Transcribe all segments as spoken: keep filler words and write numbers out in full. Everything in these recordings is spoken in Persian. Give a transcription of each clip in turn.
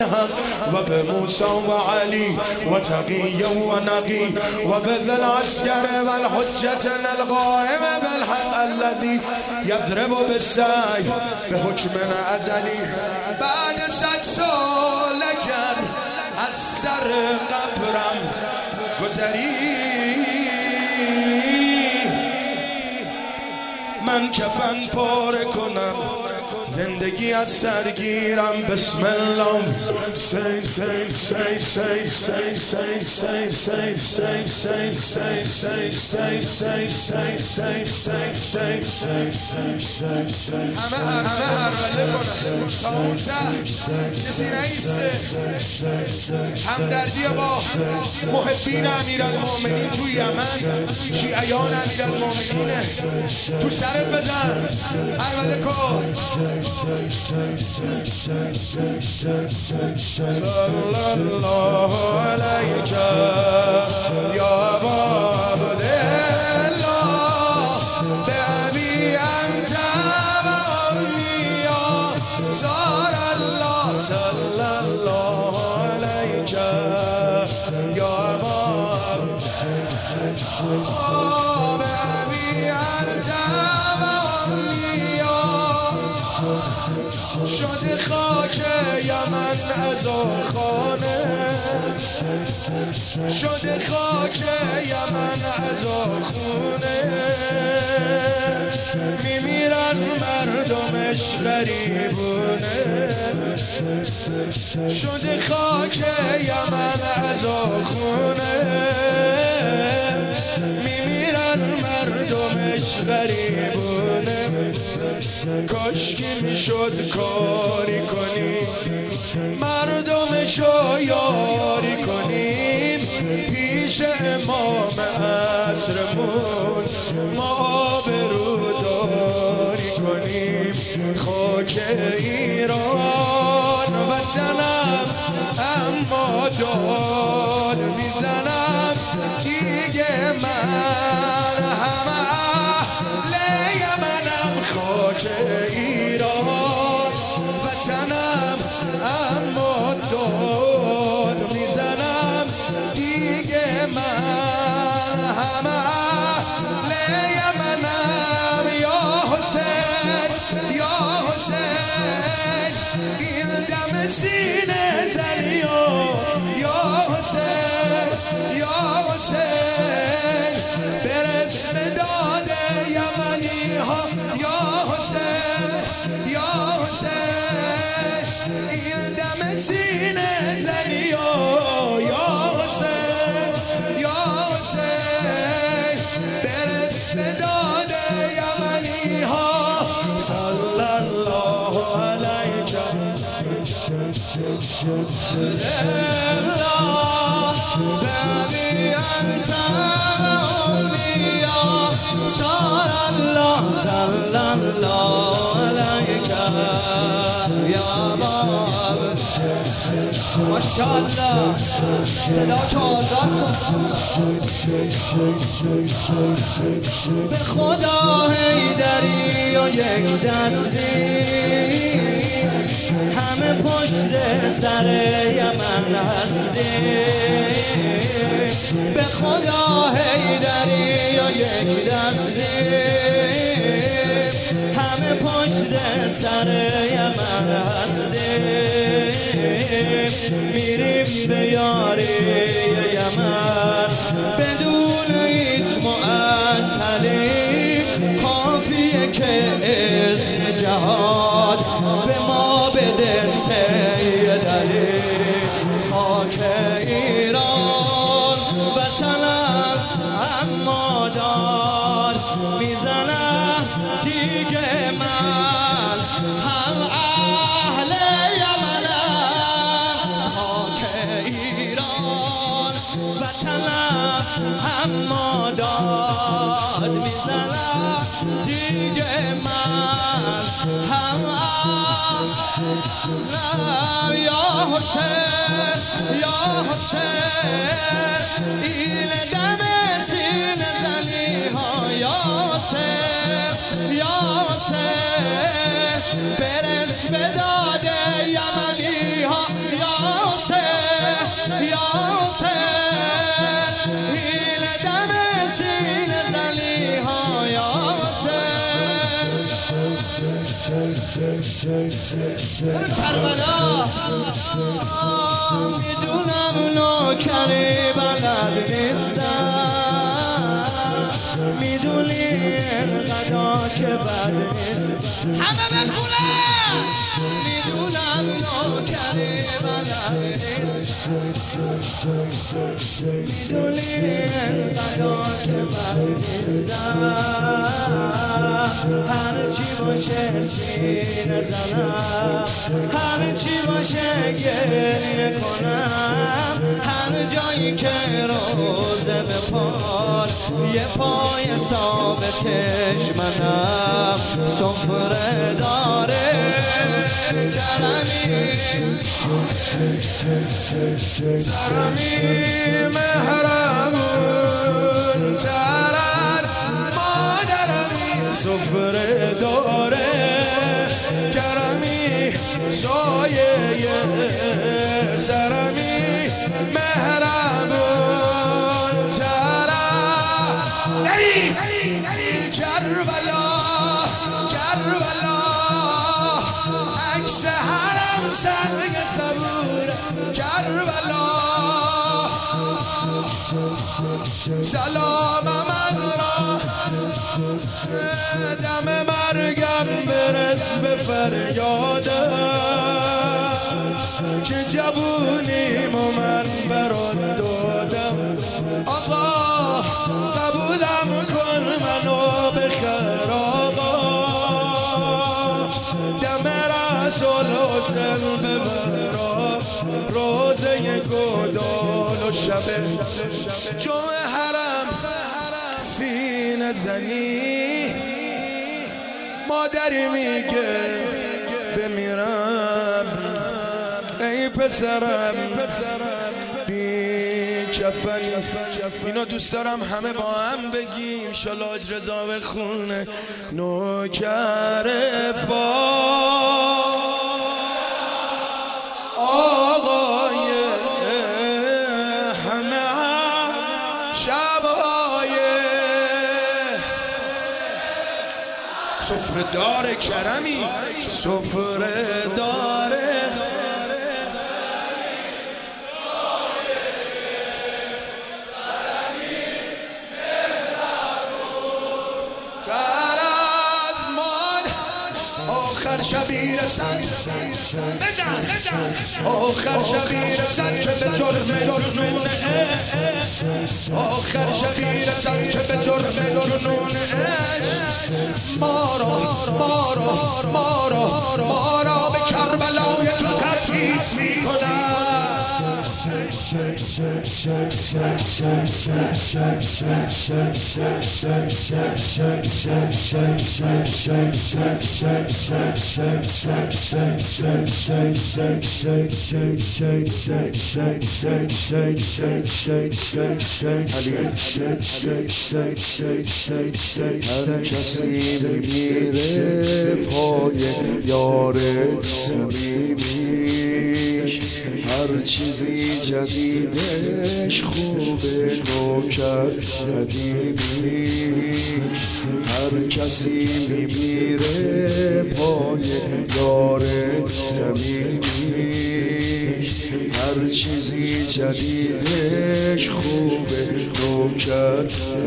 الحق وبموسى وعلي وتقي ونقي وبذل العسكر والحجة القائم بالحق الذي يضرب بالسيف بحكم ازلی. بعد صد سال اگر از سر قبرم گذری من کفن پاره کنم زندگی از سرگیرم. بسم الله سین سین سین سین سین سین سین سین سین سین سین سین سین سین سین سین سین سین سین همه همه هرمله کنن تا اون ته کسی نیسته. همدردی با محبین امیرالمومنین تو یمن، شیعیان امیرالمومنینه. تو سرت بزن هرمله کن. صلی الله علیک یا ابا عبدالله بأبی انت و امی یا رسول الله. صلی الله علیک یا ابا عبدالله بأبی انت و امی یا. شده خاک یمن از خانه، شده خاک یمن از خونه. میمیرن مردمش غریبونه. شده خاک یمن از خونه. میمیرن مردمش غریبونه. کاشکی میشد کاری کنیم مردمشو یاری کنیم. پیش امام عصرمون ما آبروداری کنیم. خاک ایران وطنم اما داد میزنم دیگه من همه اهل یمنم. خاک ایران وطنم اما داد میزنم دیگه من همه اهل یمنم. یا حسین یا حسین این دم سینه زنی. یا حسین یا حسین برس به داد یمنی ها. یا حسین یا حسین این دم سینه زنی. یا حسین یا حسین برس به داد یمنی ها. صلی الله علیک بأبی انت امی یا رسول الله. صلی الله علیک یا ابا عبدالله. ماشاءالله صدا تو آزاد کن. به خدا حیدری و یک دستی همه پشت سر یمن هستی. به خدا حیدری و یک دستی همه پشت سر یمن هستی. میریم به یاری یمن بدون هیچ معطلی. کافیه که اسم جهاد به ما بده سیدعلی. خاک ایران وطنم اما داد میزنم دیگه من هم اهل یمنم. خاک ایران وطنم اما داد میزنم دیگه من هم اهلم. یا حسین یا حسین این دم سینه زنی ها. یا حسین یا حسین برس به داد یمنی ها. یا یاسر هیل دم سیل زلیها یاسر کربلا میدونم نوکری بلد نیستم میدونی اینقدر که بد نیست همه بخونم میدونم نوکری بلد نیست میدونی اینقدر که بد نیستم هرچی باشه سینه زنم هرچی باشه گریه کنم هر جایی که روزه به پال یه پای ثابتش منم سفره داره کرمی سرمی مهرمون ترن مادرمی سفره داره کرمی سایه سرمی مهرمون ترن ای کربلا کربلا عکس حرم سنگ صبور کربلا سلامم از راه دم مرگم برس به فریادم که جوونیم و من برات دادم آقا قبولم کن منو بخیر آقا دم رسول حسین ببرا روزه گدال و شبه جمعه حرم سینه زنی مادری میگه بمیرم ای پسرم بی کفنی اینا دوست دارم همه با هم بگیم انشالله حاج رضا بخونه نوکر فا آقای همه هم شبای سفره داره کرمی سفره داره آخر شبی رسد آخر شبی رسد که به جرم جنون آخر شبی رسد که به جرم جنون ما را ما را ما را ما را به کربلای تو ترتیب می‌کنم هر کسی میره پای یار صمیمیش هر چیزی جدیدش خوبه نوکر قدیمیش هر کسی میمیره پای یار صمیمیش هر چیزی جدیدش خوبه نوکر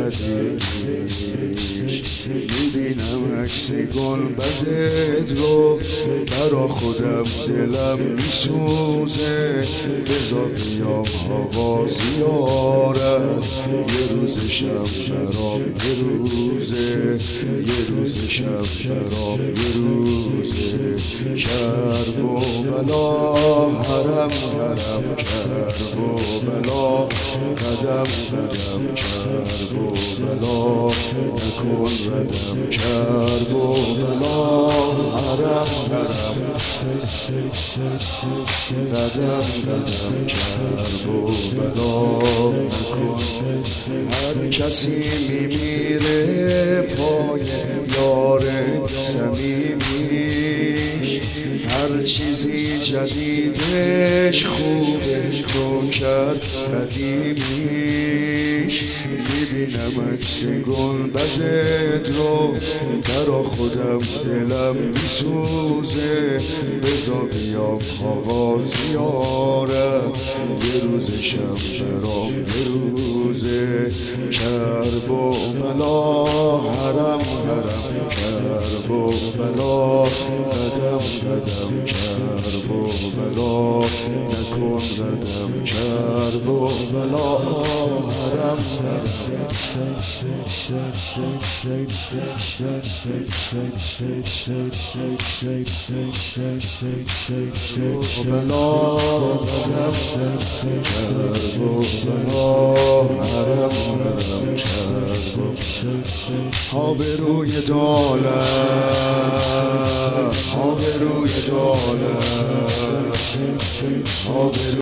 قدیمیش میبینم عکس گلبدت رو برا خودم دلم میسوزه بذار بیام آقا زیارت یه روز شب برام یه روزه یه روز شب برام یه روزه کرب و بلا حرم حرم کرب و بلا قدم قدم کرب و بلا نکن ردم کرب و بلا حرم حرم قدم قدم کرب و بلا نکن هر کسی میمیره پای یار صمیمیش هر چیزی جدیدش خوبه شهر قدیمیش میبینم عکس گنبدت رو برا خودم دلم میسوزه بزا بیام آقا زیارت یه روز شب برام یه روزه کرب و بلا حرم حرم کرب و بلا قدم قدم کرب و بلا نکن ردم کرب و بلا حرم حرم بلا قدم کرب و بلا حرم حرم کرب آبروی دولت آبروی دولت